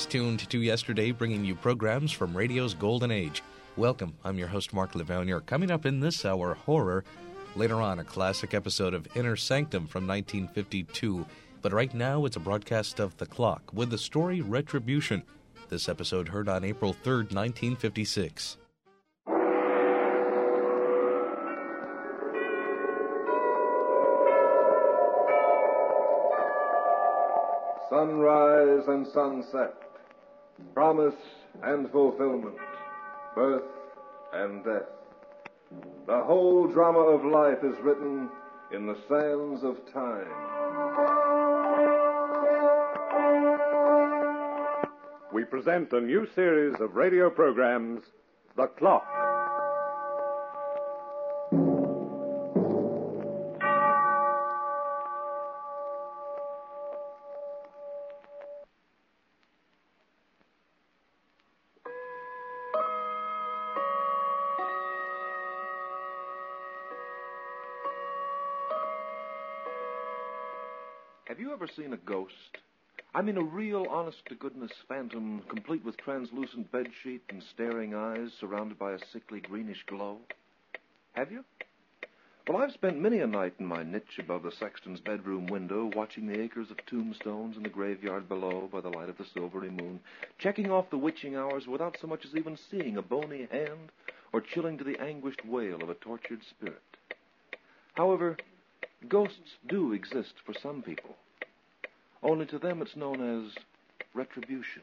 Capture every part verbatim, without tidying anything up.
tuned to Yesterday, bringing you programs from radio's golden age. Welcome, I'm your host, Mark Lavonier. Coming up in this hour, horror. Later on, a classic episode of Inner Sanctum from nineteen fifty-two. But right now, it's a broadcast of The Clock with the story Retribution. This episode heard on April third, nineteen fifty-six. Sunrise and sunset, promise and fulfillment, birth and death. The whole drama of life is written in the sands of time. We present a new series of radio programs, The Clock. Have you ever seen a ghost? I mean a real honest-to-goodness phantom, complete with translucent bedsheet and staring eyes, surrounded by a sickly greenish glow? Have you? Well, I've spent many a night in my niche above the sexton's bedroom window, watching the acres of tombstones in the graveyard below by the light of the silvery moon, checking off the witching hours without so much as even seeing a bony hand or chilling to the anguished wail of a tortured spirit. However, ghosts do exist for some people. Only to them it's known as retribution.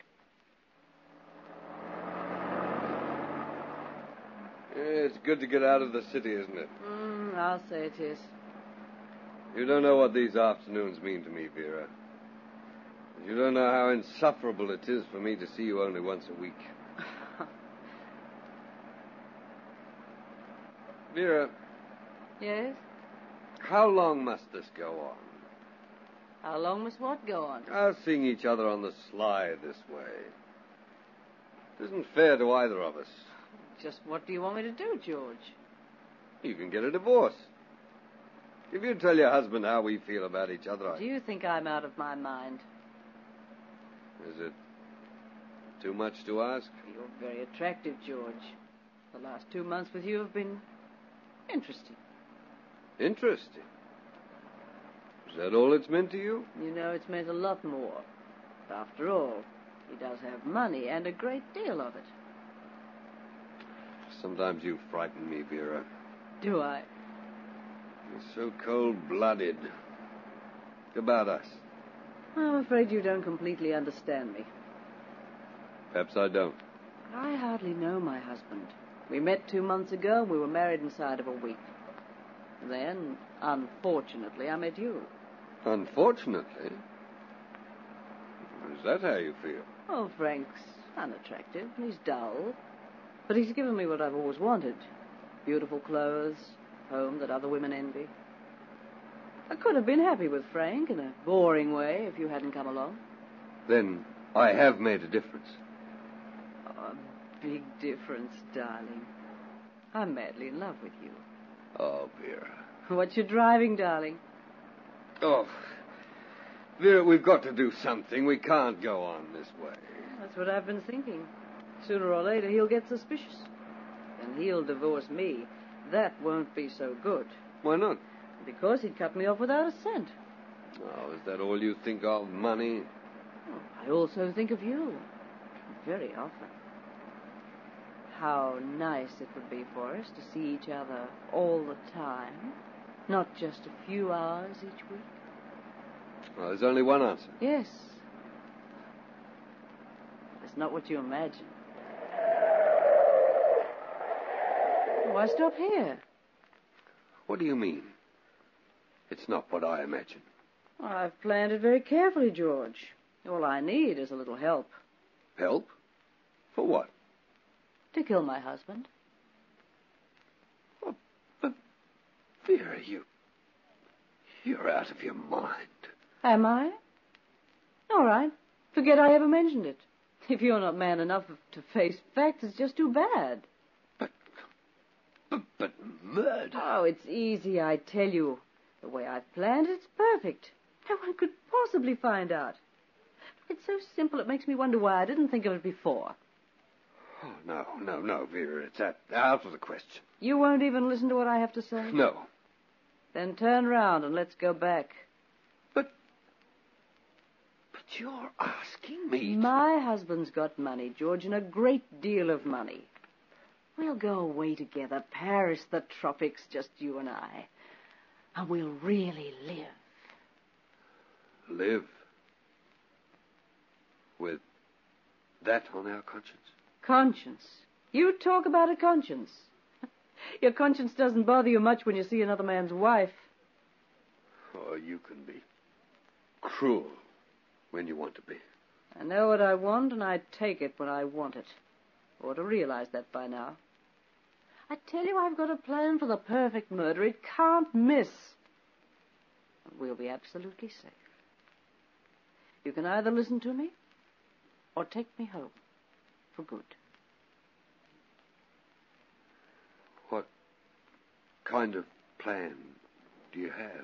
It's good to get out of the city, isn't it? Mm, I'll say it is. You don't know what these afternoons mean to me, Vera. You don't know how insufferable it is for me to see you only once a week. Vera. Yes? How long must this go on? How long must what go on? Our seeing each other on the sly this way. It isn't fair to either of us. Just what do you want me to do, George? You can get a divorce. If you tell your husband how we feel about each other, I... Do you think I'm out of my mind? Is it too much to ask? You're very attractive, George. The last two months with you have been interesting. Interesting? Is that all it's meant to you? You know, it's meant a lot more. After all, he does have money and a great deal of it. Sometimes you frighten me, Vera. Do I? You're so cold-blooded. About us. I'm afraid you don't completely understand me. Perhaps I don't. I hardly know my husband. We met two months ago and we were married inside of a week. Then, unfortunately, I met you. Unfortunately? Is that how you feel? Oh, Frank's unattractive. He's dull. But he's given me what I've always wanted. Beautiful clothes, home that other women envy. I could have been happy with Frank in a boring way if you hadn't come along. Then I have made a difference. Oh, a big difference, darling. I'm madly in love with you. Oh, Vera. What's your driving, darling? Oh, Vera, we've got to do something. We can't go on this way. That's what I've been thinking. Sooner or later, he'll get suspicious. And he'll divorce me. That won't be so good. Why not? Because he'd cut me off without a cent. Oh, is that all you think of, money? Oh, I also think of you. Very often. How nice it would be for us to see each other all the time. Not just a few hours each week. Well, there's only one answer. Yes. It's not what you imagine. Why stop here? What do you mean? It's not what I imagine. Well, I've planned it very carefully, George. All I need is a little help. Help? For what? To kill my husband. Oh, but, Vera, you... You're out of your mind. Am I? All right. Forget I ever mentioned it. If you're not man enough to face facts, it's just too bad. But... But, but murder... Oh, it's easy, I tell you. The way I've planned it, it's perfect. No one could possibly find out. It's so simple it makes me wonder why I didn't think of it before. Oh, no, no, no, Vera. It's that, out of the question. You won't even listen to what I have to say? No. Then turn round and let's go back. But... But you're asking me to... My husband's got money, George, and a great deal of money. We'll go away together, Paris, the tropics, just you and I. And we'll really live. Live? With that on our conscience? Conscience. You talk about a conscience. Your conscience doesn't bother you much when you see another man's wife. Oh, you can be cruel when you want to be. I know what I want, and I take it when I want it. Ought to realize that by now. I tell you, I've got a plan for the perfect murder. It can't miss. And we'll be absolutely safe. You can either listen to me or take me home for good. What kind of plan do you have?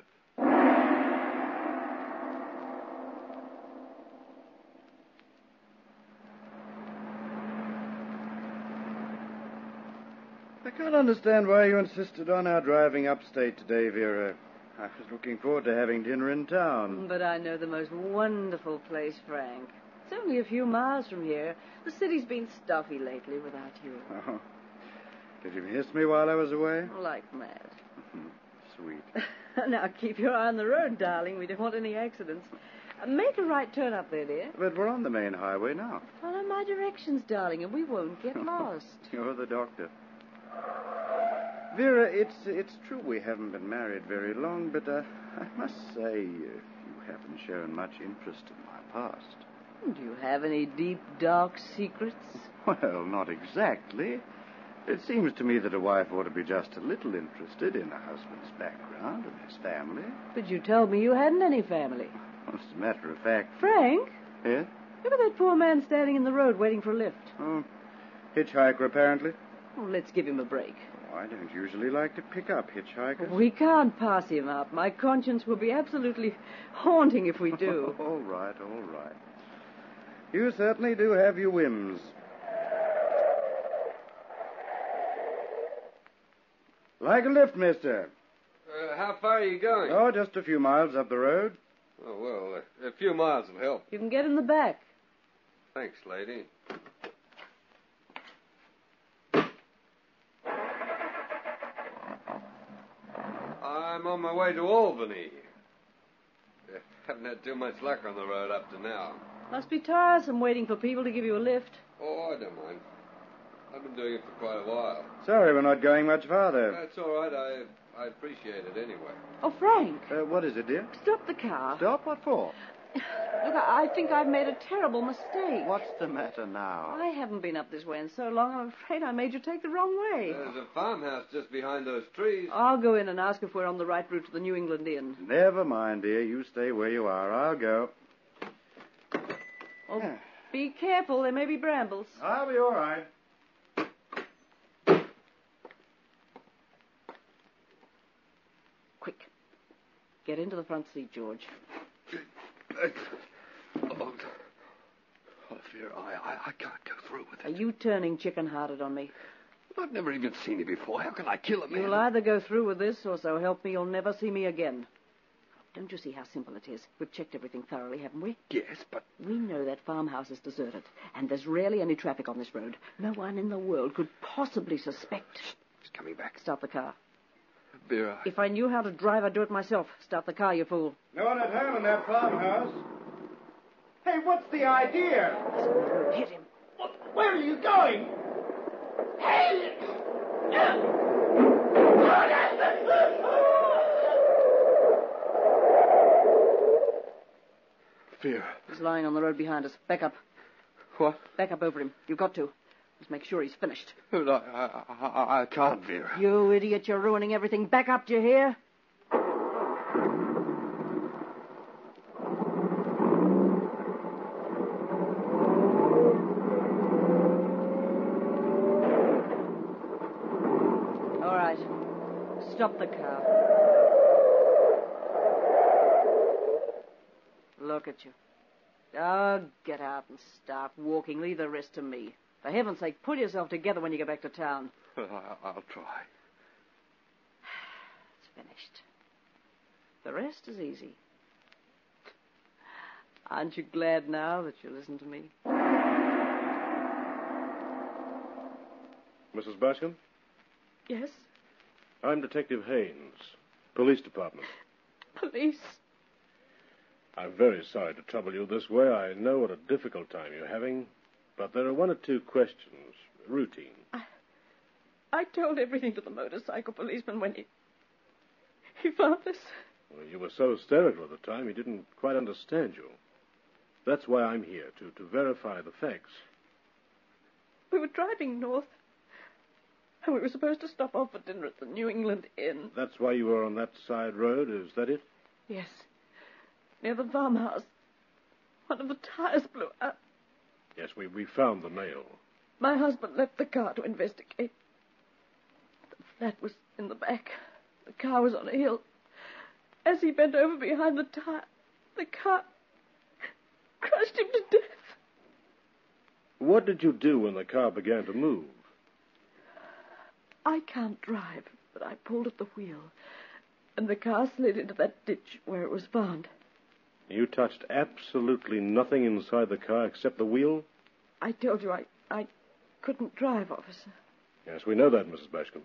I can't understand why you insisted on our driving upstate today, Vera. I was looking forward to having dinner in town. But I know the most wonderful place, Frank. It's only a few miles from here. The city's been stuffy lately without you. Oh. Did you miss me while I was away? Like mad. Sweet. Now, keep your eye on the road, darling. We don't want any accidents. Uh, make a right turn up there, dear. But we're on the main highway now. Follow my directions, darling, and we won't get lost. You're the doctor. Vera, it's it's true we haven't been married very long, but uh, I must say, uh, you haven't shown much interest in my past. Do you have any deep, dark secrets? Well, not exactly. It seems to me that a wife ought to be just a little interested in a husband's background and his family. But you told me you hadn't any family. Well, as a matter of fact... Frank? Yes? Look at that poor man standing in the road waiting for a lift. Oh, hitchhiker, apparently. Oh, let's give him a break. Oh, I don't usually like to pick up hitchhikers. We can't pass him up. My conscience will be absolutely haunting if we do. All right, all right. You certainly do have your whims. Like a lift, mister. Uh, how far are you going? Oh, just a few miles up the road. Oh, well, uh, a few miles will help. You can get in the back. Thanks, lady. I'm on my way to Albany. Uh, haven't had too much luck on the road up to now. Must be tiresome waiting for people to give you a lift. Oh, I don't mind. I've been doing it for quite a while. Sorry, we're not going much farther. That's all right. I I appreciate it anyway. Oh, Frank. Uh, what is it, dear? Stop the car. Stop? What for? Look, I I think I've made a terrible mistake. What's the matter now? I haven't been up this way in so long, I'm afraid I made you take the wrong way. There's a farmhouse just behind those trees. I'll go in and ask if we're on the right route to the New England Inn. Never mind, dear. You stay where you are. I'll go. Oh, be careful. There may be brambles. I'll be all right. Quick. Get into the front seat, George. Uh, oh, oh, dear, I, I, I can't go through with Are it. you turning chicken-hearted on me? I've never even seen you before. How can I kill a man? You'll either go through with this, or so help me, you'll never see me again. Don't you see how simple it is? We've checked everything thoroughly, haven't we? Yes, but... We know that farmhouse is deserted, and there's rarely any traffic on this road. No one in the world could possibly suspect... He's coming back. Start the car. Vera. If I knew how to drive, I'd do it myself. Start the car, you fool. No one at home in that farmhouse. Hey, what's the idea? Hit him. Where are you going? Hey! Vera. He's lying on the road behind us. Back up. What? Back up over him. You've got to. Let's make sure he's finished. But I, I, I, I can't, Vera. You idiot, you're ruining everything. Back up, do you hear? All right. Stop the car. Look at you. Oh, get out and start walking. Leave the rest to me. For heaven's sake, pull yourself together when you get back to town. Well, I- I'll try. It's finished. The rest is easy. Aren't you glad now that you listened to me? Missus Bascom? Yes? I'm Detective Haynes, Police Department. Police? I'm very sorry to trouble you this way. I know what a difficult time you're having, but there are one or two questions, routine. I, I told everything to the motorcycle policeman when he... he found us. Well, you were so hysterical at the time, he didn't quite understand you. That's why I'm here, to, to verify the facts. We were driving north, and we were supposed to stop off for dinner at the New England Inn. That's why you were on that side road, is that it? Yes. Near the farmhouse. One of the tires blew out. Yes, we, we found the nail. My husband left the car to investigate. The flat was in the back. The car was on a hill. As he bent over behind the tire, the car crushed him to death. What did you do when the car began to move? I can't drive, but I pulled at the wheel, and the car slid into that ditch where it was found. You touched absolutely nothing inside the car except the wheel? I told you I, I couldn't drive, officer. Yes, we know that, Missus Bascom.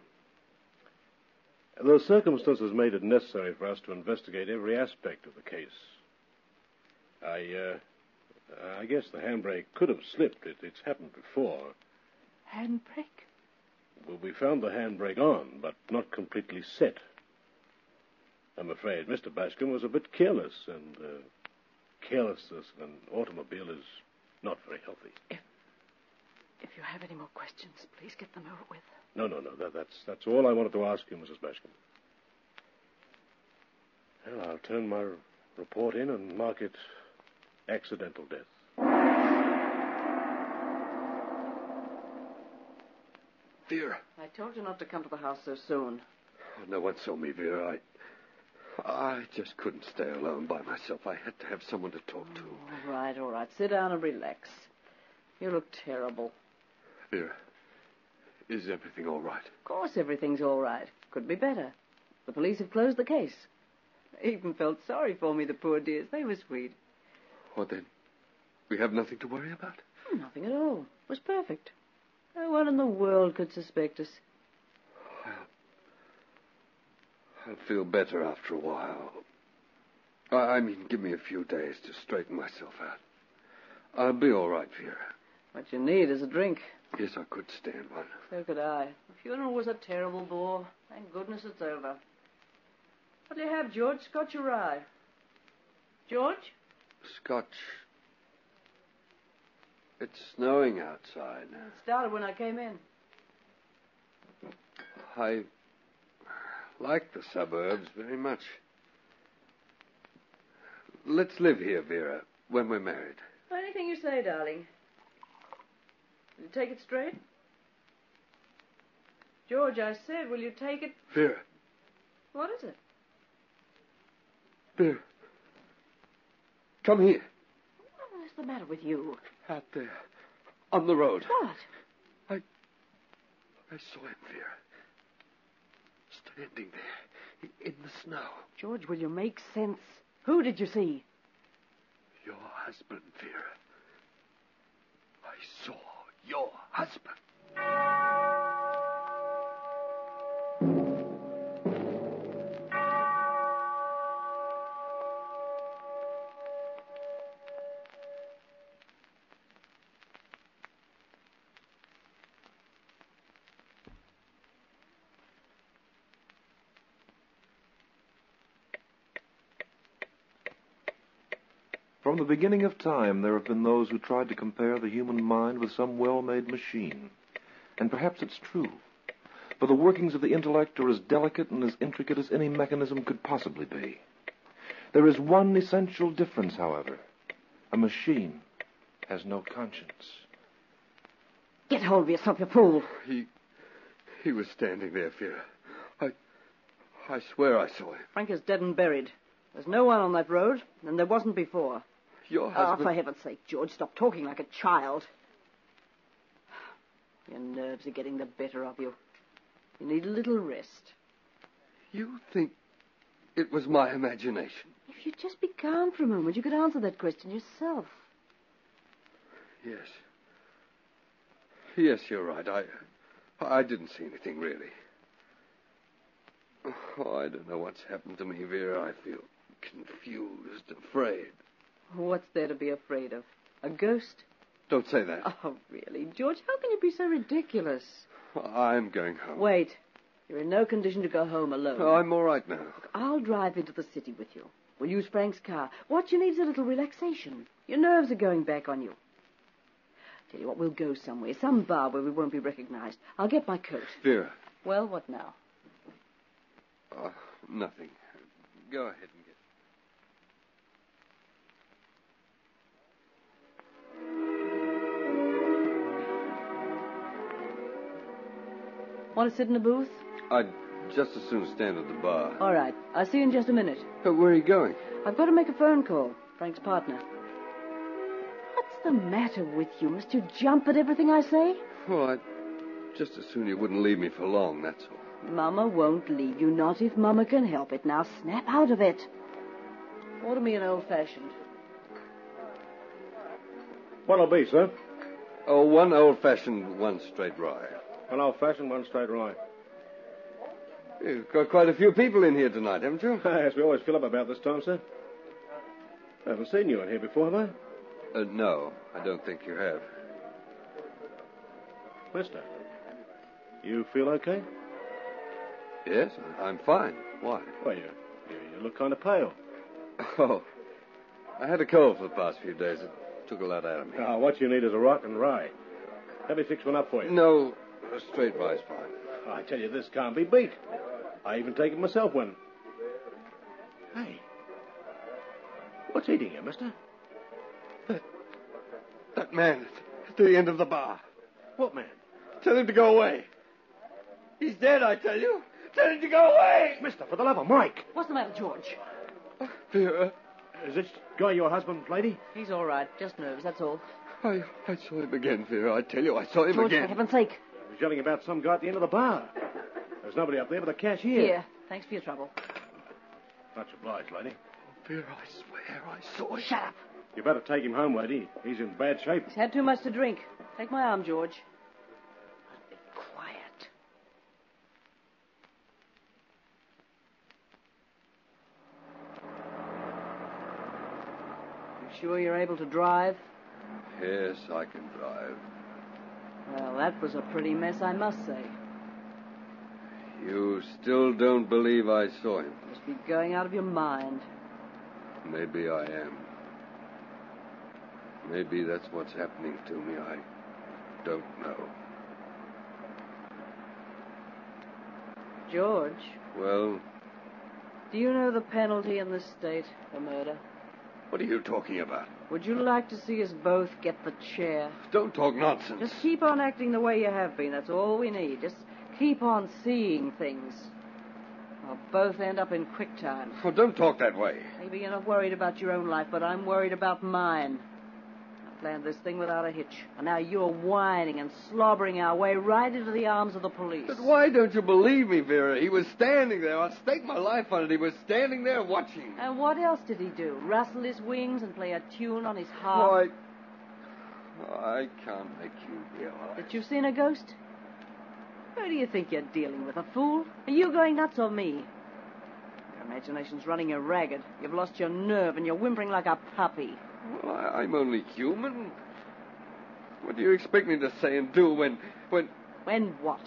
Those circumstances made it necessary for us to investigate every aspect of the case. I, uh, I guess the handbrake could have slipped. It, it's happened before. Handbrake? Well, we found the handbrake on, but not completely set. I'm afraid Mister Bascom was a bit careless, and uh, carelessness in an automobile is not very healthy. If, if you have any more questions, please get them over with. No, no, no. That, that's that's all I wanted to ask you, Missus Bascom. Well, I'll turn my report in and mark it accidental death. Vera. I told you not to come to the house so soon. Oh, no one saw me, Vera. I... I just couldn't stay alone by myself. I had to have someone to talk to. All right, all right. Sit down and relax. You look terrible. Vera, is everything all right? Of course everything's all right. Could be better. The police have closed the case. They even felt sorry for me, the poor dears. They were sweet. What then? We have nothing to worry about? Nothing at all. It was perfect. No one in the world could suspect us. Well, I'll feel better after a while. I, I mean, give me a few days to straighten myself out. I'll be all right, Vera. What you need is a drink. Yes, I could stand one. So could I. The funeral was a terrible bore. Thank goodness it's over. What do you have, George? Scotch or rye? George? Scotch. It's snowing outside. It started when I came in. I like the suburbs very much. Let's live here, Vera, when we're married. Anything you say, darling. Will you take it straight? George, I said, will you take it... Vera. What is it? Vera. Come here. What is the matter with you? Out there. On the road. What? I... I saw him, Vera. Standing there. In the snow. George, will you make sense? Who did you see? Your husband, Vera. I saw your husband. From the beginning of time, there have been those who tried to compare the human mind with some well-made machine. And perhaps it's true. For the workings of the intellect are as delicate and as intricate as any mechanism could possibly be. There is one essential difference, however. A machine has no conscience. Get hold of yourself, you fool. He... he was standing there, Vera. I... I swear I saw him. Frank is dead and buried. There's no one on that road, and there wasn't before. Your Oh, husband... for heaven's sake, George, stop talking like a child. Your nerves are getting the better of you. You need a little rest. You think it was my imagination? If you'd just be calm for a moment, you could answer that question yourself. Yes. Yes, you're right. I, I didn't see anything, really. Oh, I don't know what's happened to me, Vera. I feel confused, afraid. What's there to be afraid of? A ghost? Don't say that. Oh, really, George, how can you be so ridiculous? I'm going home. Wait. You're in no condition to go home alone. Oh, I'm all right now. Look, I'll drive into the city with you. We'll use Frank's car. What you need is a little relaxation. Your nerves are going back on you. Tell you what, we'll go somewhere, some bar where we won't be recognized. I'll get my coat. Vera. Well, what now? Uh, nothing. Go ahead and get Want to sit in a booth? I'd just as soon stand at the bar. All right. I'll see you in just a minute. But where are you going? I've got to make a phone call. Frank's partner. What's the matter with you? Must you jump at everything I say? Oh, I'd just as soon you wouldn't leave me for long, that's all. Mama won't leave you, not if Mama can help it. Now snap out of it. Order me an old-fashioned. What'll be, sir? Oh, one old-fashioned, one straight rye. An old-fashioned, one straight rye. You've got quite a few people in here tonight, haven't you? Yes, we always fill up about this time, sir. I haven't seen you in here before, have I? Uh, no, I don't think you have. Mister, you feel okay? Yes, I'm fine. Why? Well, you, you, you look kind of pale. Oh, I had a cold for the past few days. It took a lot out of me. Ah, what you need is a rotten rye. Let me fix one up for you. No, a straight rye's fine. I tell you, this can't be beat. I even take it myself when... Hey. What's eating you, mister? That, that man at the end of the bar. What man? Tell him to go away. He's dead, I tell you. Tell him to go away. Mister, for the love of Mike. What's the matter, George? Vera. Is this guy your husband, lady? He's all right. Just nerves, that's all. I, I saw him again, Vera. I tell you, I saw him George, again. for heaven's sake. He was yelling about some guy at the end of the bar. There's nobody up there but the cashier. Here. Thanks for your trouble. Much obliged, lady. Oh, Vera, I swear I saw him. Shut up. You better take him home, lady. He's in bad shape. He's had too much to drink. Take my arm, George. Be quiet. You sure you're able to drive? Yes, I can drive. Well, that was a pretty mess, I must say. You still don't believe I saw him? Must be going out of your mind. Maybe I am. Maybe that's what's happening to me. I don't know. George, Well, do you know the penalty in this state for murder? what are you talking about? Would you like to see us both get the chair? Don't talk nonsense. Just keep on acting the way you have been. That's all we need. Just keep on seeing things. We'll both end up in quick time. Oh, don't talk that way. Maybe you're not worried about your own life, but I'm worried about mine. I planned this thing without a hitch. And now you're whining and slobbering our way right into the arms of the police. But why don't you believe me, Vera? He was standing there. I'll stake my life on it. He was standing there watching. And what else did he do? Rustle his wings and play a tune on his harp? Why? Oh, I can't make you realize. That you've seen a ghost? Who do you think you're dealing with, a fool? Are you going nuts or me? Your imagination's running you ragged. You've lost your nerve and you're whimpering like a puppy. Well, I, I'm only human. What do you expect me to say and do when... when... When what?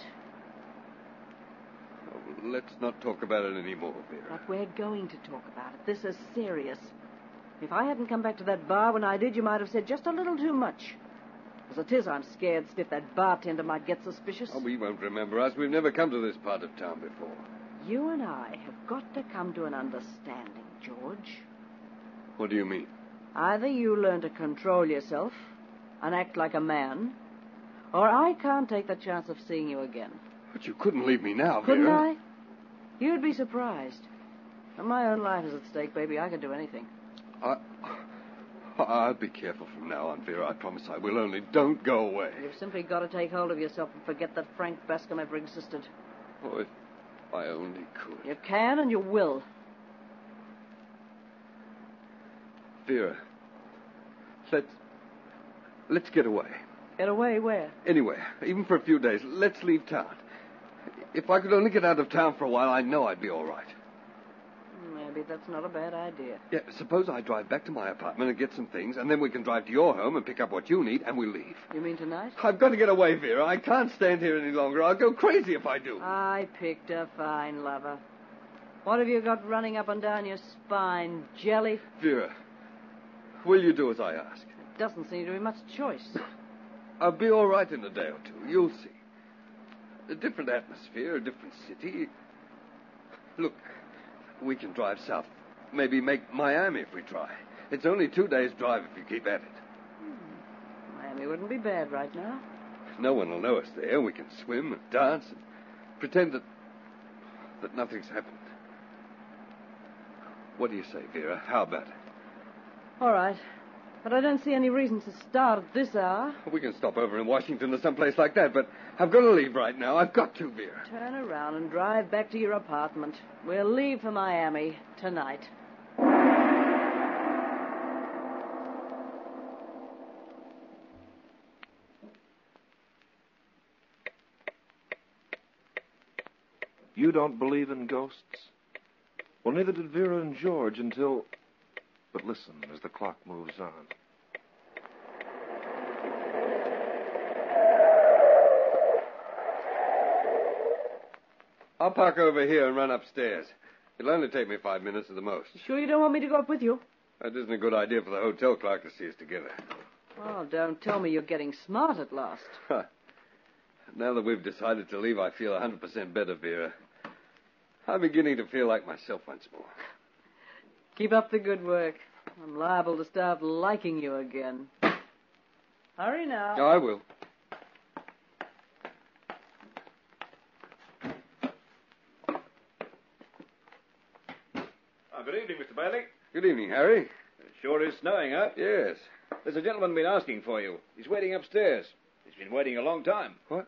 Oh, let's not talk about it anymore, Vera. But we're going to talk about it. This is serious. If I hadn't come back to that bar when I did, you might have said just a little too much. As it is, I'm scared stiff that bartender might get suspicious. Oh, we won't remember us. We've never come to this part of town before. You and I have got to come to an understanding, George. What do you mean? Either you learn to control yourself and act like a man, or I can't take the chance of seeing you again. But you couldn't leave me now, Couldn't Vera. I? You'd be surprised. When my own life is at stake, baby, I could do anything. I... I'll be careful from now on, Vera. I promise I will. Only don't go away. You've simply got to take hold of yourself and forget that Frank Bascom ever existed. Oh, if I only could. You can and you will. Vera, let's... let's get away. Get away where? Anywhere, even for a few days. Let's leave town. If I could only get out of town for a while, I know I'd be all right. Maybe that's not a bad idea. Yeah, suppose I drive back to my apartment and get some things, and then we can drive to your home and pick up what you need, and we'll leave. You mean tonight? I've got to get away, Vera. I can't stand here any longer. I'll go crazy if I do. I picked a fine lover. What have you got running up and down your spine, jelly? Vera, will you do as I ask? There doesn't seem to be much choice. I'll be all right in a day or two. You'll see. A different atmosphere, a different city. Look, we can drive south. Maybe make Miami if we try. It's only two days' drive if you keep at it. Hmm. Miami wouldn't be bad right now. No one will know us there. We can swim and dance and pretend that that nothing's happened. What do you say, Vera? How about it? All right. But I don't see any reason to start at this hour. We can stop over in Washington or someplace like that, but I've got to leave right now. I've got to, Vera. Turn around and drive back to your apartment. We'll leave for Miami tonight. You don't believe in ghosts? Well, neither did Vera and George until... But listen as the clock moves on. I'll park over here and run upstairs. It'll only take me five minutes at the most. You sure you don't want me to go up with you? That isn't a good idea for the hotel clerk to see us together. Oh, don't tell me you're getting smart at last. Now that we've decided to leave, I feel one hundred percent better, Vera. I'm beginning to feel like myself once more. Keep up the good work. I'm liable to start liking you again. Hurry now. Oh, I will. Oh, good evening, Mister Bailey. Good evening, Harry. It sure is snowing, huh? Yes. There's a gentleman been asking for you. He's waiting upstairs. He's been waiting a long time. What?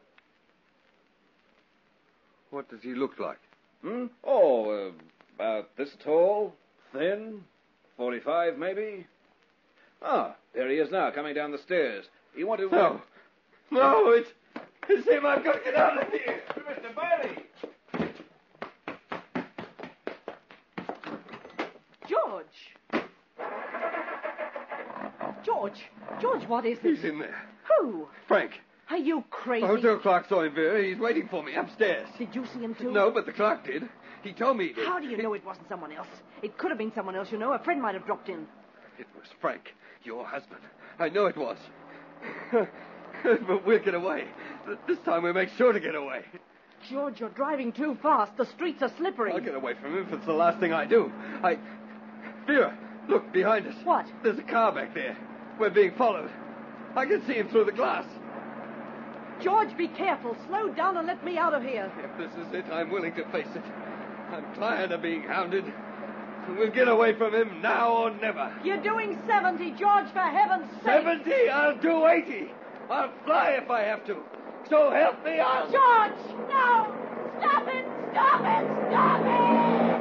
What does he look like? Hmm? Oh, uh, about this tall, thin, forty-five maybe. Ah, there he is now, coming down the stairs. You want to... No. No, it's, it's him. I've got to get out of here. Mister Bailey! George! George! George, what is this? He's in there. Who? Frank. Are you crazy? The hotel clerk saw him, Vera. He's waiting for me upstairs. Did you see him too? No, but the clerk did. He told me he did. How do you know it wasn't someone else? It could have been someone else, you know. A friend might have dropped in. It was Frank, your husband. I know it was. But we'll get away. This time we'll make sure to get away. George, you're driving too fast. The streets are slippery. I'll get away from him if it's the last thing I do. I... Vera, look, behind us. What? There's a car back there. We're being followed. I can see him through the glass. George, be careful. Slow down and let me out of here. If this is it, I'm willing to face it. I'm tired of being hounded. We'll get away from him now or never. You're doing seventy, George, for heaven's sake. Seventy? I'll do eighty. I'll fly if I have to. So help me, I'll... George, no! Stop it! Stop it! Stop it!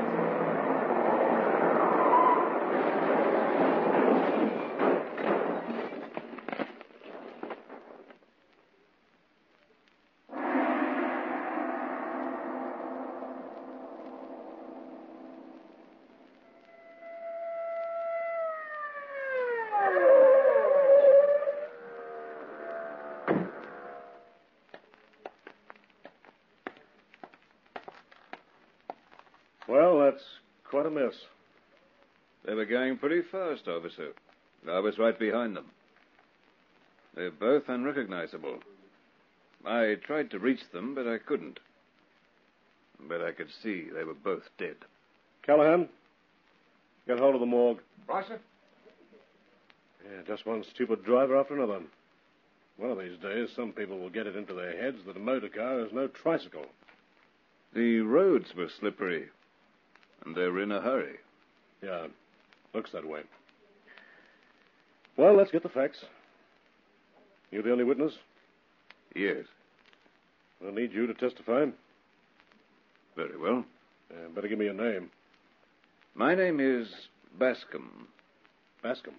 Well, that's quite a mess. They were going pretty fast, officer. I was right behind them. They're both unrecognizable. I tried to reach them, but I couldn't. But I could see they were both dead. Callahan, get hold of the morgue. Right, sir? Yeah, just one stupid driver after another. One of these days, some people will get it into their heads that a motor car is no tricycle. The roads were slippery, and they were in a hurry. Yeah, looks that way. Well, let's get the facts. You the only witness? Yes. I'll need you to testify. Very well. Uh, better give me your name. My name is Bascom. Bascom.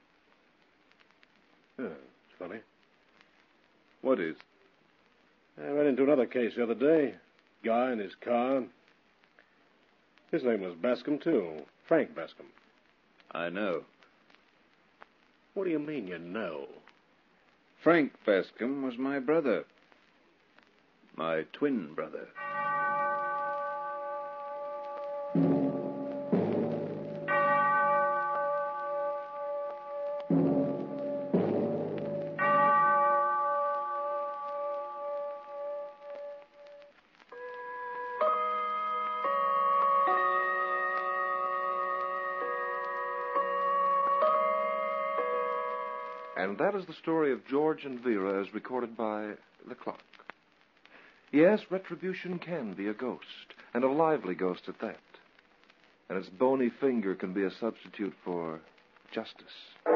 Yeah, it's funny. What is? I ran into another case the other day. Guy in his car. His name was Bascom, too. Frank Bascom. I know. What do you mean you know? Frank Bascom was my brother. My twin brother. And that is the story of George and Vera as recorded by the clock. Yes, retribution can be a ghost, and a lively ghost at that. And its bony finger can be a substitute for justice.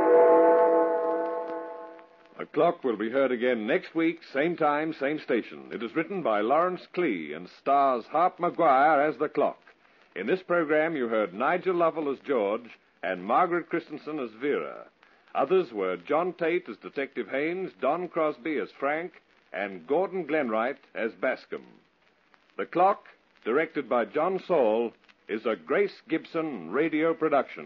The Clock will be heard again next week, same time, same station. It is written by Lawrence Klee and stars Hart Maguire as the Clock. In this program, you heard Nigel Lovell as George and Margaret Christensen as Vera. Others were John Tate as Detective Haynes, Don Crosby as Frank, and Gordon Glenwright as Bascom. The Clock, directed by John Saul, is a Grace Gibson radio production.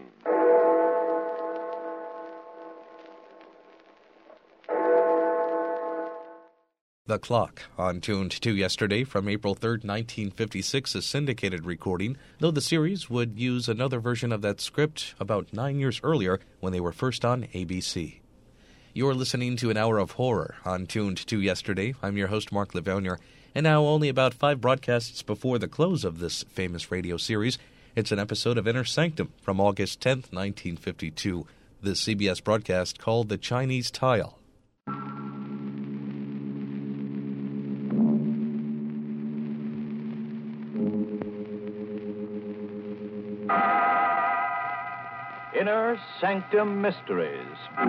The Clock, on Tuned to yesterday from April third, nineteen fifty-six, a syndicated recording, though the series would use another version of that script about nine years earlier when they were first on A B C. You're listening to an hour of horror on Tuned to yesterday. I'm your host, Mark Levonier, and now only about five broadcasts before the close of this famous radio series, it's an episode of Inner Sanctum from August tenth, nineteen fifty-two, the C B S broadcast called The Chinese Tile. Inner Sanctum Mysteries.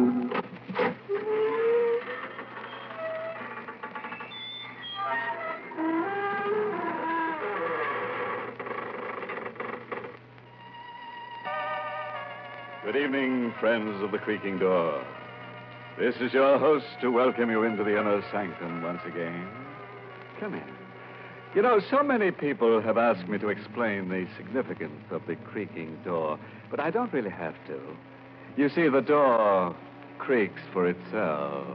Good evening, friends of the creaking door. This is your host to welcome you into the Inner Sanctum once again. Come in. You know, so many people have asked me to explain the significance of the creaking door, but I don't really have to. You see, the door creaks for itself.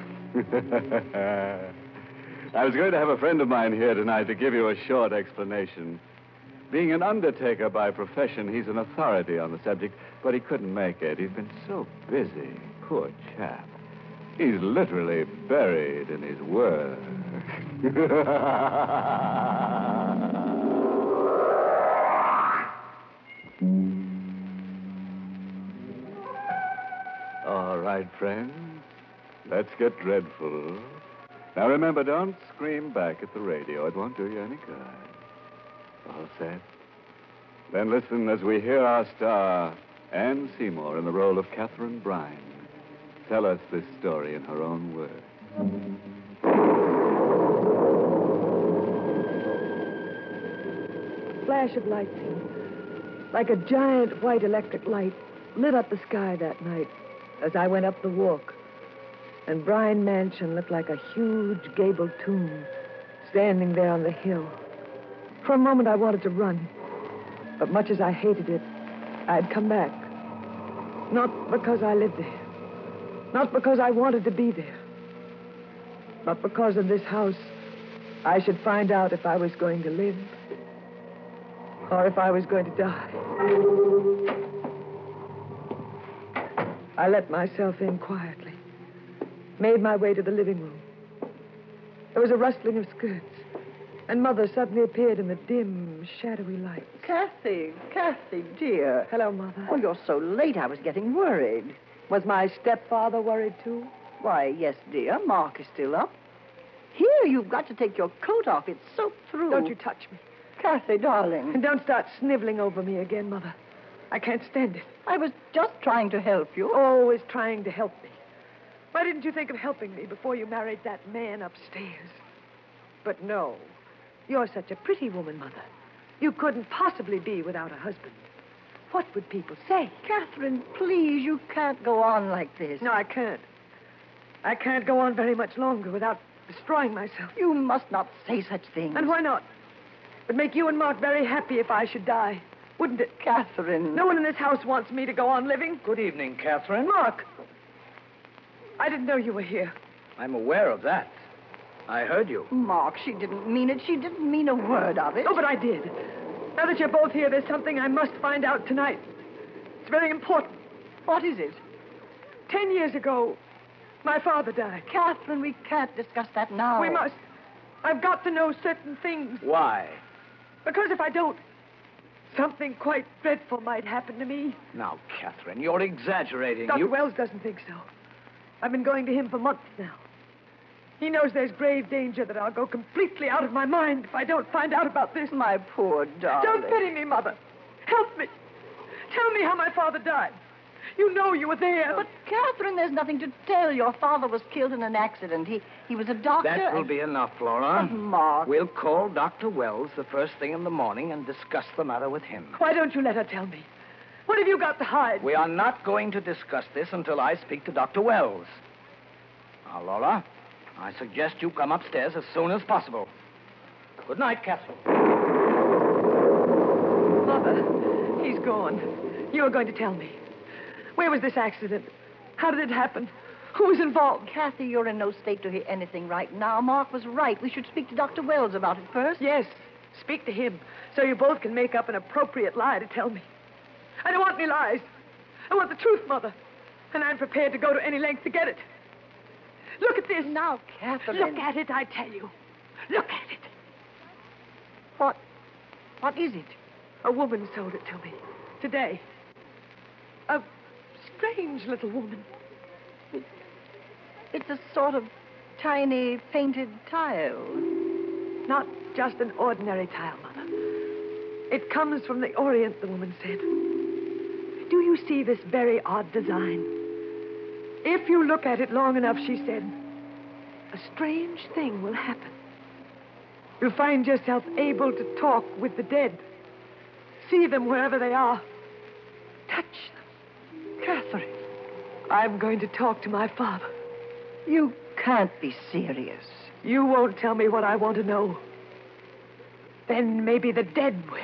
I was going to have a friend of mine here tonight to give you a short explanation. Being an undertaker by profession, he's an authority on the subject, but he couldn't make it. He's been so busy. Poor chap. He's literally buried in his work. All right, friends. Let's get dreadful. Now, remember, don't scream back at the radio. It won't do you any good. All set? Then listen as we hear our star, Anne Seymour, in the role of Catherine Brine, tell us this story in her own words. Flash of light, like a giant white electric light, lit up the sky that night as I went up the walk. And Brine Mansion looked like a huge gabled tomb standing there on the hill. For a moment, I wanted to run. But much as I hated it, I'd come back. Not because I lived there. Not because I wanted to be there. But because of this house, I should find out if I was going to live or if I was going to die. I let myself in quietly, made my way to the living room. There was a rustling of skirts, and Mother suddenly appeared in the dim, shadowy light. Kathy, Kathy, dear. Hello, Mother. Oh, you're so late, I was getting worried. Was my stepfather worried, too? Why, yes, dear. Mark is still up. Here, you've got to take your coat off. It's soaked through. Don't you touch me. Kathy, darling. And don't start sniveling over me again, Mother. I can't stand it. I was just trying to help you. Always trying to help me. Why didn't you think of helping me before you married that man upstairs? But no. You're such a pretty woman, Mother. You couldn't possibly be without a husband. What would people say? Catherine, please, you can't go on like this. No, I can't. I can't go on very much longer without destroying myself. You must not say such things. And why not? It would make you and Mark very happy if I should die, wouldn't it? Catherine. No one in this house wants me to go on living. Good evening, Catherine. Mark. I didn't know you were here. I'm aware of that. I heard you. Mark, she didn't mean it. She didn't mean a word of it. Oh, but I did. Now that you're both here, there's something I must find out tonight. It's very important. What is it? Ten years ago, my father died. Catherine, we can't discuss that now. We must. I've got to know certain things. Why? Because if I don't, something quite dreadful might happen to me. Now, Catherine, you're exaggerating. Doctor You... Wells doesn't think so. I've been going to him for months now. He knows there's grave danger that I'll go completely out of my mind if I don't find out about this. My poor darling. Don't pity me, Mother. Help me. Tell me how my father died. You know you were there. But, Catherine, there's nothing to tell. Your father was killed in an accident. He he was a doctor. That will and... be enough, Flora. Oh, Mark. We'll call Doctor Wells the first thing in the morning and discuss the matter with him. Why don't you let her tell me? What have you got to hide? We are not going to discuss this until I speak to Doctor Wells. Now, Laura, I suggest you come upstairs as soon as possible. Good night, Catherine. Mother, he's gone. You were going to tell me. Where was this accident? How did it happen? Who was involved? Kathy, you're in no state to hear anything right now. Mark was right. We should speak to Doctor Wells about it first. Yes, speak to him, so you both can make up an appropriate lie to tell me. I don't want any lies. I want the truth, Mother. And I'm prepared to go to any length to get it. Look at this. Now, Catherine. Look at it, I tell you. Look at it. What? What is it? A woman sold it to me. Today. A strange little woman. It, it's a sort of tiny painted tile. Not just an ordinary tile, Mother. It comes from the Orient, the woman said. Do you see this very odd design? If you look at it long enough, she said, a strange thing will happen. You'll find yourself able to talk with the dead. See them wherever they are. Touch them. Catherine, I'm going to talk to my father. You can't be serious. You won't tell me what I want to know. Then maybe the dead will.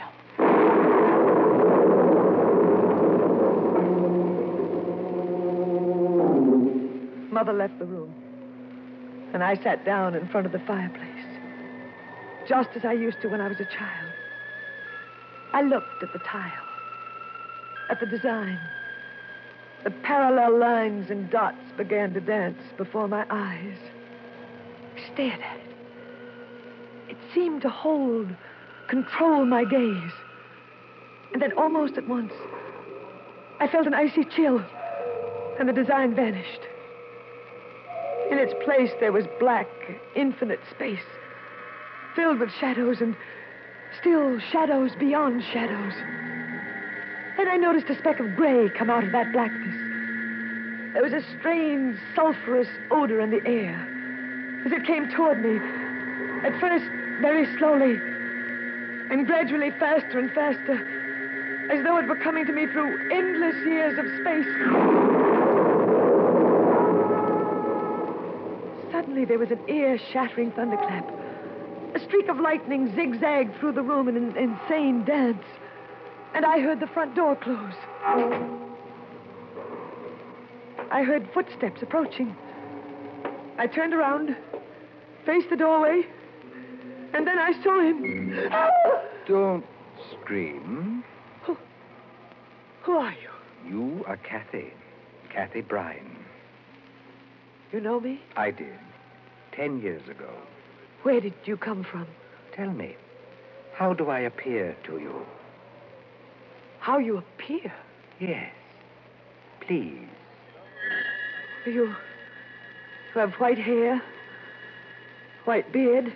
Mother left the room, and I sat down in front of the fireplace, just as I used to when I was a child. I looked at the tile, at the design. The parallel lines and dots began to dance before my eyes. I stared at it. It seemed to hold, control my gaze. And then almost at once, I felt an icy chill, and the design vanished. In its place, there was black, infinite space, filled with shadows and still shadows beyond shadows. Then I noticed a speck of gray come out of that blackness. There was a strange, sulfurous odor in the air as it came toward me, at first very slowly, and gradually faster and faster, as though it were coming to me through endless years of space. Suddenly, there was an ear-shattering thunderclap. A streak of lightning zigzagged through the room in an insane dance. And I heard the front door close. I heard footsteps approaching. I turned around, faced the doorway, and then I saw him. Don't scream. Who, who are you? You are Kathy. Kathy Bryan. You know me? I did. Ten years ago. Where did you come from? Tell me, how do I appear to you? How you appear? Yes. Please. You, you have white hair, white beard,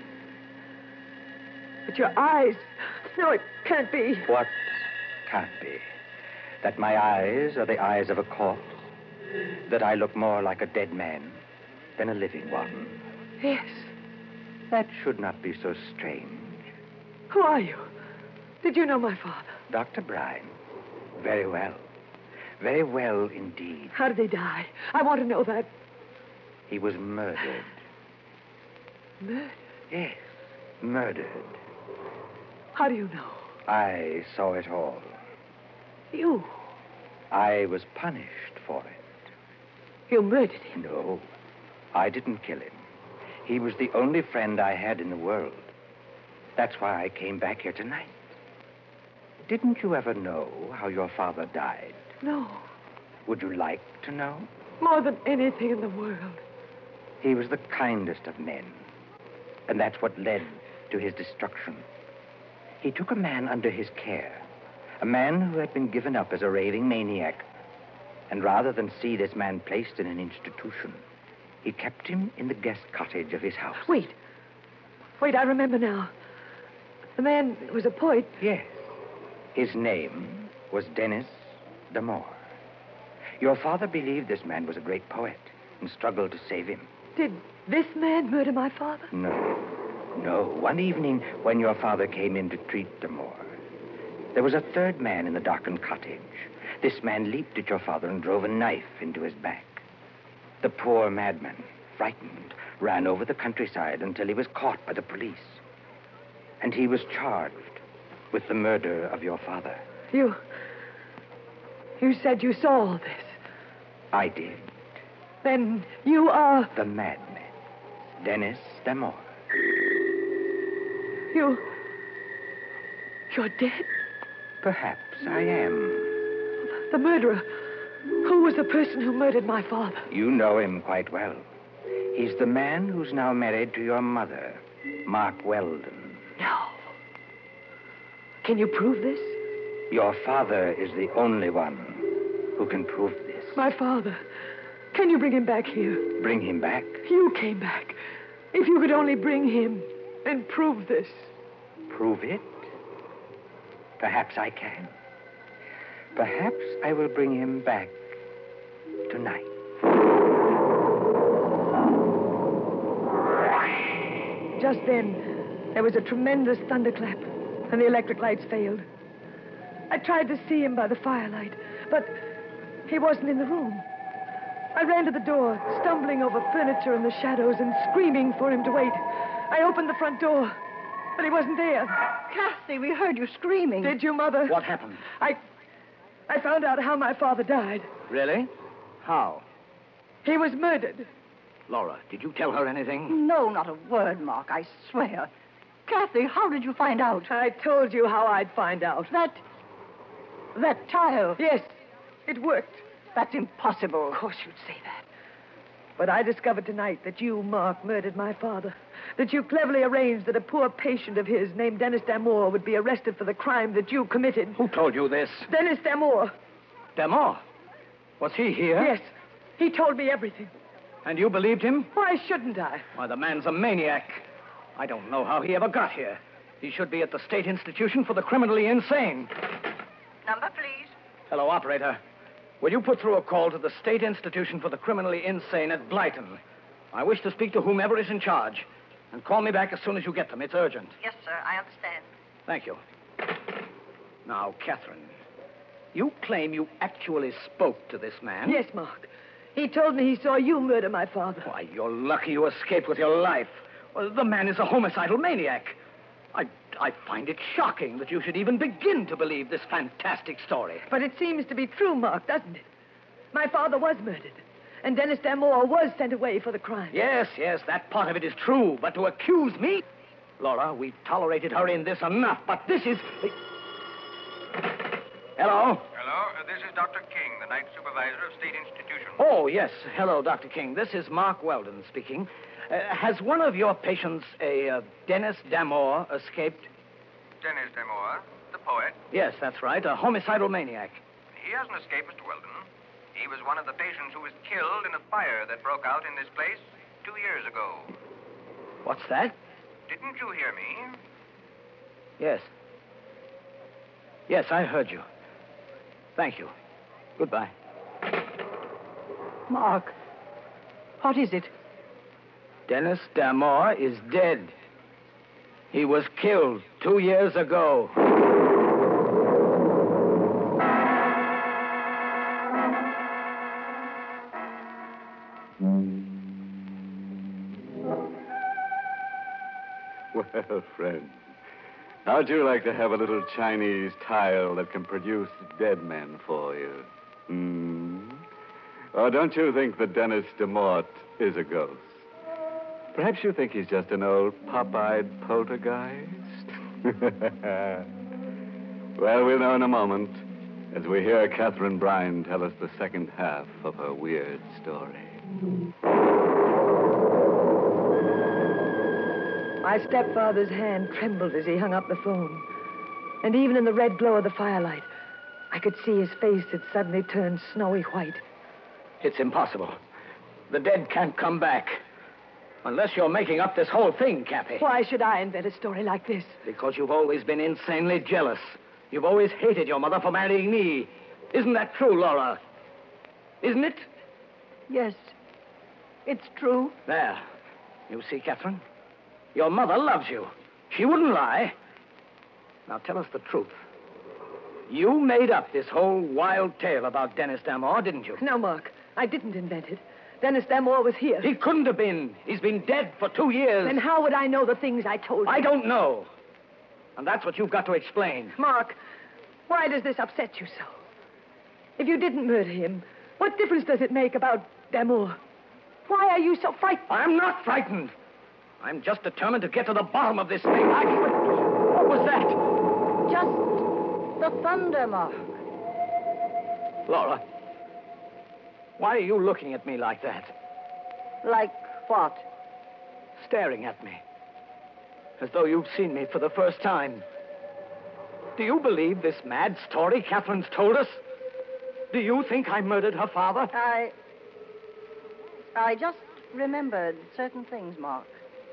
but your eyes... No, it can't be. What can't be? That my eyes are the eyes of a corpse? That I look more like a dead man than a living one? Yes. That should not be so strange. Who are you? Did you know my father? Doctor Brine. Very well. Very well indeed. How did he die? I want to know that. He was murdered. Murdered? Yes, murdered. How do you know? I saw it all. You? I was punished for it. You murdered him? No, I didn't kill him. He was the only friend I had in the world. That's why I came back here tonight. Didn't you ever know how your father died? No. Would you like to know? More than anything in the world. He was the kindest of men. And that's what led to his destruction. He took a man under his care. A man who had been given up as a raving maniac. And rather than see this man placed in an institution, he kept him in the guest cottage of his house. Wait. Wait, I remember now. The man was a poet. Yes. His name was Dennis Damore. Your father believed this man was a great poet and struggled to save him. Did this man murder my father? No. No. One evening, when your father came in to treat Damore, there was a third man in the darkened cottage. This man leaped at your father and drove a knife into his back. The poor madman, frightened, ran over the countryside until he was caught by the police. And he was charged with the murder of your father. You... You said you saw all this. I did. Then you are... The madman, Dennis Damore. You... You're dead? Perhaps I am. The murderer. Who was the person who murdered my father? You know him quite well. He's the man who's now married to your mother, Mark Weldon. No. Can you prove this? Your father is the only one who can prove this. My father. Can you bring him back here? Bring him back? You came back. If you could only bring him and prove this. Prove it? Perhaps I can. Perhaps I will bring him back tonight. Just then, there was a tremendous thunderclap, and the electric lights failed. I tried to see him by the firelight, but he wasn't in the room. I ran to the door, stumbling over furniture in the shadows and screaming for him to wait. I opened the front door, but he wasn't there. Kathy, we heard you screaming. Did you, Mother? What happened? I... I found out how my father died. Really? How? He was murdered. Laura, did you tell her anything? No, not a word, Mark, I swear. Kathy, how did you find out? I told you how I'd find out. That... that child. Yes, it worked. That's impossible. Of course you'd say that. But I discovered tonight that you, Mark, murdered my father. That you cleverly arranged that a poor patient of his named Dennis Damore would be arrested for the crime that you committed. Who told you this? Dennis Damore. Damore? Was he here? Yes. He told me everything. And you believed him? Why shouldn't I? Why, the man's a maniac. I don't know how he ever got here. He should be at the State Institution for the Criminally Insane. Number, please. Hello, operator. Will you put through a call to the State Institution for the Criminally Insane at Blyton? I wish to speak to whomever is in charge. And call me back as soon as you get them. It's urgent. Yes, sir, I understand. Thank you. Now, Catherine, you claim you actually spoke to this man? Yes, Mark. He told me he saw you murder my father. Why, you're lucky you escaped with your life. Well, the man is a homicidal maniac. I, I find it shocking that you should even begin to believe this fantastic story. But it seems to be true, Mark, doesn't it? My father was murdered, and Dennis Damore was sent away for the crime. Yes, yes, that part of it is true. But to accuse me... Laura, we've tolerated her in this enough, but this is... Hello? Hello, uh, this is Doctor King, the night supervisor of State Institution. Oh, yes. Hello, Doctor King. This is Mark Weldon speaking. Uh, has one of your patients, a uh, Dennis Damore, escaped? Dennis Damore, the poet? Yes, that's right. A homicidal maniac. He hasn't escaped, Mister Weldon. He was one of the patients who was killed in a fire that broke out in this place two years ago. What's that? Didn't you hear me? Yes. Yes, I heard you. Thank you. Goodbye. Mark, what is it? Dennis Damore is dead. He was killed two years ago. Well, friend, how'd you like to have a little Chinese tile that can produce dead men for you? Hmm? Or don't you think that Dennis DeMort is a ghost? Perhaps you think he's just an old pop-eyed poltergeist? Well, we'll know in a moment as we hear Catherine Bryan tell us the second half of her weird story. My stepfather's hand trembled as he hung up the phone. And even in the red glow of the firelight, I could see his face had suddenly turned snowy white. It's impossible. The dead can't come back. Unless you're making up this whole thing, Kathy. Why should I invent a story like this? Because you've always been insanely jealous. You've always hated your mother for marrying me. Isn't that true, Laura? Isn't it? Yes, it's true. There. You see, Catherine? Your mother loves you. She wouldn't lie. Now tell us the truth. You made up this whole wild tale about Dennis Damore, didn't you? No, Mark. I didn't invent it. Dennis Damore was here. He couldn't have been. He's been dead for two years. Then how would I know the things I told you? I don't know. And that's what you've got to explain. Mark, why does this upset you so? If you didn't murder him, what difference does it make about Damore? Why are you so frightened? I'm not frightened. I'm just determined to get to the bottom of this thing. I... What was that? Just the thunder, Mark. Laura, why are you looking at me like that? Like what? Staring at me. As though you've seen me for the first time. Do you believe this mad story Catherine's told us? Do you think I murdered her father? I... I just remembered certain things, Mark.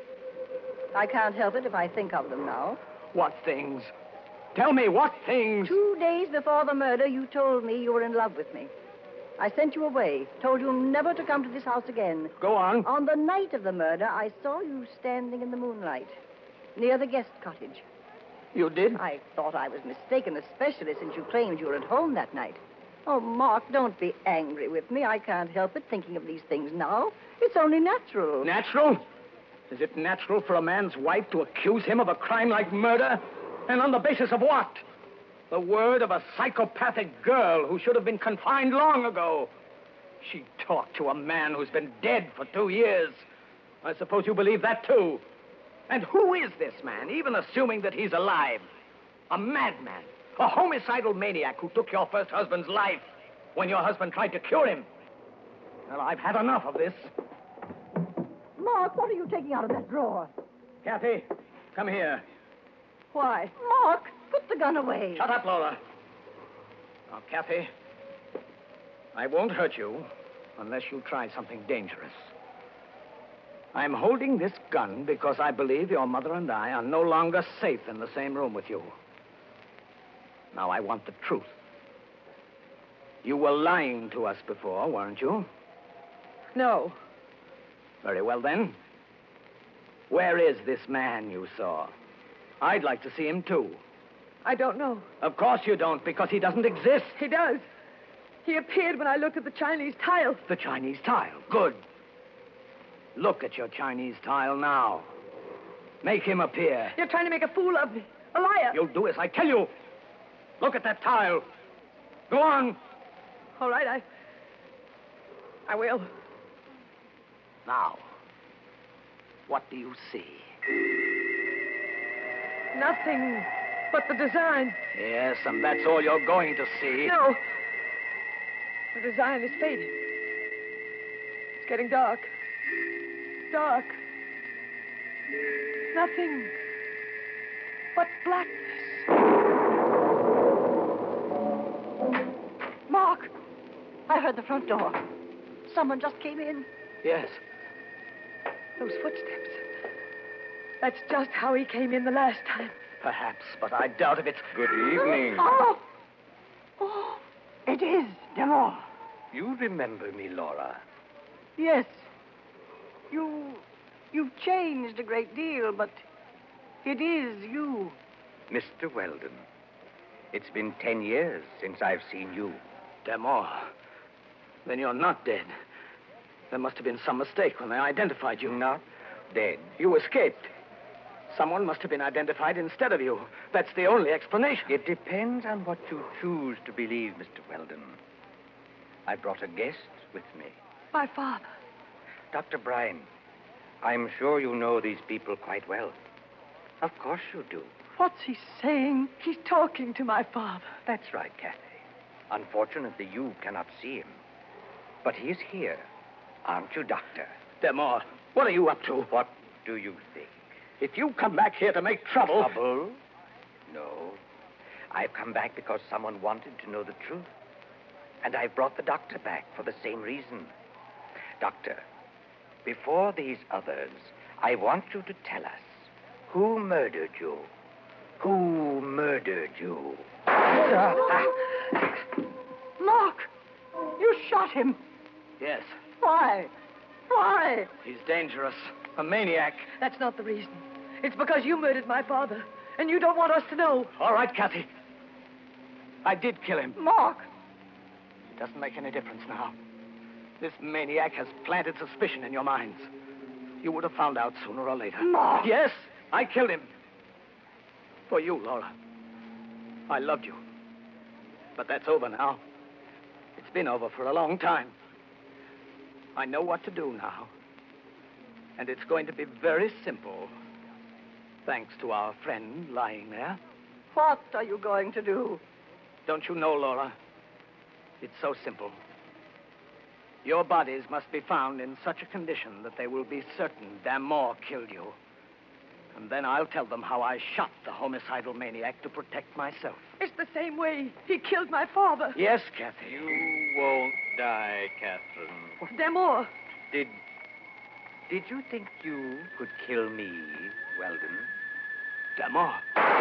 I can't help it if I think of them now. What things? Tell me, what things? Two days before the murder, you told me you were in love with me. I sent you away, told you never to come to this house again. Go on. On the night of the murder, I saw you standing in the moonlight, near the guest cottage. You did? I thought I was mistaken, especially since you claimed you were at home that night. Oh, Mark, don't be angry with me. I can't help it thinking of these things now. It's only natural. Natural? Is it natural for a man's wife to accuse him of a crime like murder? And on the basis of what? The word of a psychopathic girl who should have been confined long ago. She talked to a man who's been dead for two years. I suppose you believe that, too. And who is this man, even assuming that he's alive? A madman. A homicidal maniac who took your first husband's life when your husband tried to cure him. Well, I've had enough of this. Mark, what are you taking out of that drawer? Kathy, come here. Why? Mark, put the gun away. Shut up, Laura. Now, Kathy, I won't hurt you unless you try something dangerous. I'm holding this gun because I believe your mother and I are no longer safe in the same room with you. Now, I want the truth. You were lying to us before, weren't you? No. Very well, then. Where is this man you saw? I'd like to see him, too. I don't know. Of course you don't, because he doesn't exist. He does. He appeared when I looked at the Chinese tile. The Chinese tile? Good. Look at your Chinese tile now. Make him appear. You're trying to make a fool of me. A liar. You'll do as I tell you. Look at that tile. Go on. All right, I... I will. Now, what do you see? Nothing but the design. Yes, and that's all you're going to see. No. The design is fading. It's getting dark. Dark. Nothing but blackness. Mark, I heard the front door. Someone just came in. Yes. Those footsteps. That's just how he came in the last time. Perhaps, but I doubt if it's... Good evening. Oh! Oh! It is Demore. You remember me, Laura? Yes. You... You've changed a great deal, but it is you. Mister Weldon, it's been ten years since I've seen you. Demore. Then you're not dead. There must have been some mistake when they identified you. Not dead. You escaped. Someone must have been identified instead of you. That's the only explanation. It depends on what you choose to believe, Mister Weldon. I brought a guest with me. My father. Doctor Bryan, I'm sure you know these people quite well. Of course you do. What's he saying? He's talking to my father. That's right, Kathy. Unfortunately, you cannot see him. But he is here. Aren't you, Doctor? Demore, what are you up to? What do you think? If you come back here to make trouble... Trouble? No. I've come back because someone wanted to know the truth. And I've brought the doctor back for the same reason. Doctor, before these others, I want you to tell us who murdered you. Who murdered you? Mark! You shot him. Yes. Why? Why? He's dangerous. A maniac. That's not the reason. It's because you murdered my father, and you don't want us to know. All right, Kathy. I did kill him. Mark! It doesn't make any difference now. This maniac has planted suspicion in your minds. You would have found out sooner or later. Mark! Yes, I killed him. For you, Laura. I loved you. But that's over now. It's been over for a long time. I know what to do now. And it's going to be very simple. Thanks to our friend lying there. What are you going to do? Don't you know, Laura? It's so simple. Your bodies must be found in such a condition that they will be certain Damore killed you. And then I'll tell them how I shot the homicidal maniac to protect myself. It's the same way he killed my father. Yes, Kathy. You won't die, Catherine. Damore. Did... Did you think you could kill me, Weldon? Damore.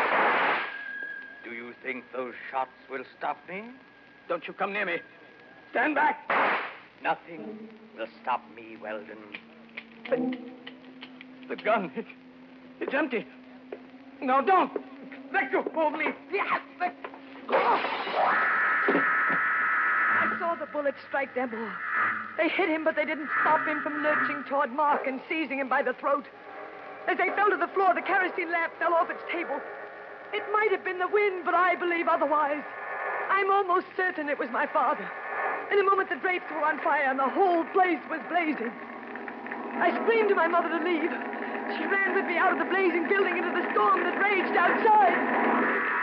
Do you think those shots will stop me? Don't you come near me. Stand back. Nothing will stop me, Weldon. But the gun, it, it's empty. No, don't. Let go of me. Yes. Let... I saw the bullets strike Damore. They hit him, but they didn't stop him from lurching toward Mark and seizing him by the throat. As they fell to the floor, the kerosene lamp fell off its table. It might have been the wind, but I believe otherwise. I'm almost certain it was my father. In a moment, the drapes were on fire, and the whole place was blazing. I screamed to my mother to leave. She ran with me out of the blazing building into the storm that raged outside.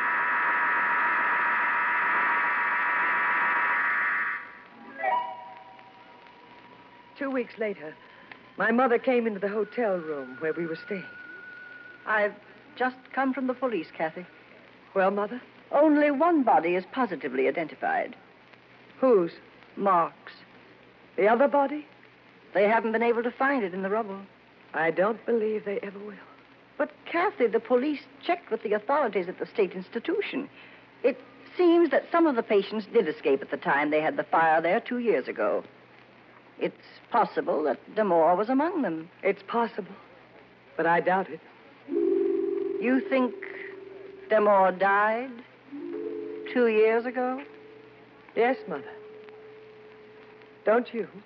Two weeks later, my mother came into the hotel room where we were staying. I've just come from the police, Kathy. Well, Mother? Only one body is positively identified. Whose? Mark's. The other body? They haven't been able to find it in the rubble. I don't believe they ever will. But, Kathy, the police checked with the authorities at the state institution. It seems that some of the patients did escape at the time they had the fire there two years ago. It's possible that Damore was among them. It's possible, but I doubt it. You think Damore died two years ago? Yes, Mother. Don't you?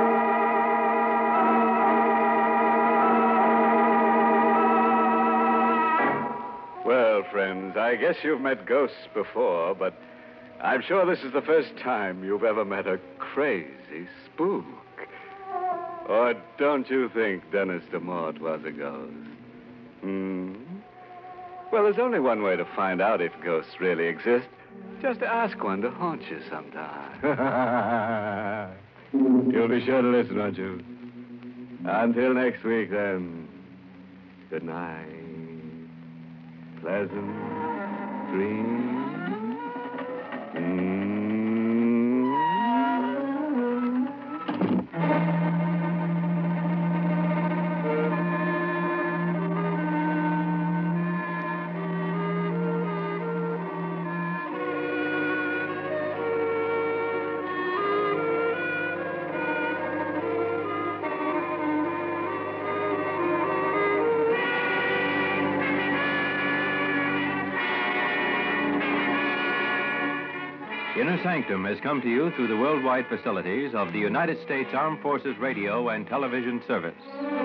Well, friends, I guess you've met ghosts before, but I'm sure this is the first time you've ever met a crazy spook. Or don't you think Dennis DeMort was a ghost? Hmm? Well, there's only one way to find out if ghosts really exist. Just to ask one to haunt you sometime. You'll be sure to listen, won't you? Until next week, then. Good night. Pleasant dreams. Mm. Inner Sanctum has come to you through the worldwide facilities of the United States Armed Forces Radio and Television Service.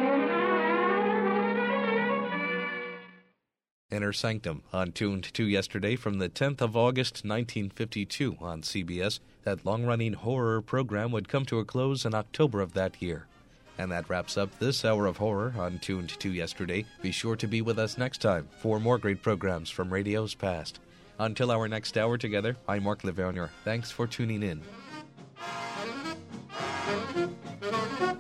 Inner Sanctum, on Tuned to yesterday from the tenth of August, nineteen fifty-two on C B S. That long-running horror program would come to a close in October of that year. And that wraps up this hour of horror on Tuned to yesterday. Be sure to be with us next time for more great programs from radio's past. Until our next hour together, I'm Mark Lavernier. Thanks for tuning in.